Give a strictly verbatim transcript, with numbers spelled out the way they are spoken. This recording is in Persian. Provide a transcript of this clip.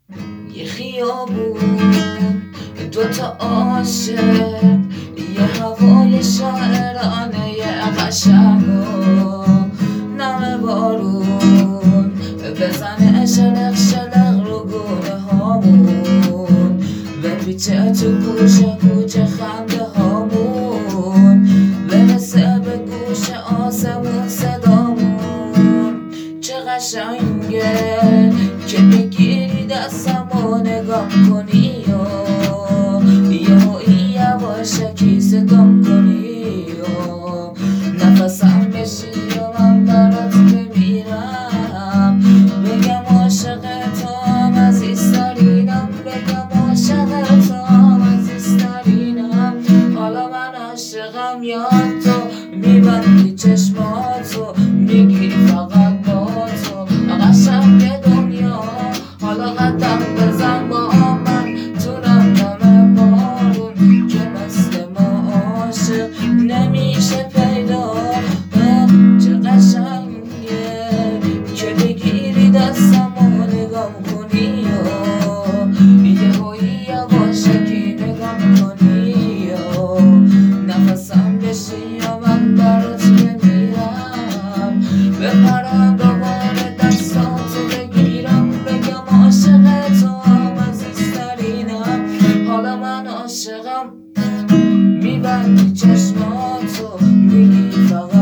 یه خیابون دوتا عاشق، یه هوای شاعرانه قشنگ و نم بارون بزنه شلق شلق رو گونه هامون، بپیچه تو گوشه گوشه خنده هامون، برسه به گوش آسمون صدامون. چه قشنگه که بگیری دستم و نگام کنی و یهویی یواشکی صدام کنی و نفسم بشی و من برات بمیرم، بگم عاشق توام عزیزترینم، بگم عاشق توام عزیزترینم. حالا من عاشقم یاد تو، میبندی چشماتو میگی فقط با تو قشنگ دنیا. حالا قدم بزن با من تو رمرم بارون که مثل ما عاشق نمیشه پیدا. چه قشنگه که بگیری دستم و نگام کنی و یهویی یواشکی نگام کنی و نفسم بشی و من برات بمیرم، بپرم دوباره دستاتو بگیرم، بگم عاشق توام عزیزترینم. حالا من عاشقم، میبندی چشماتو میگی فقط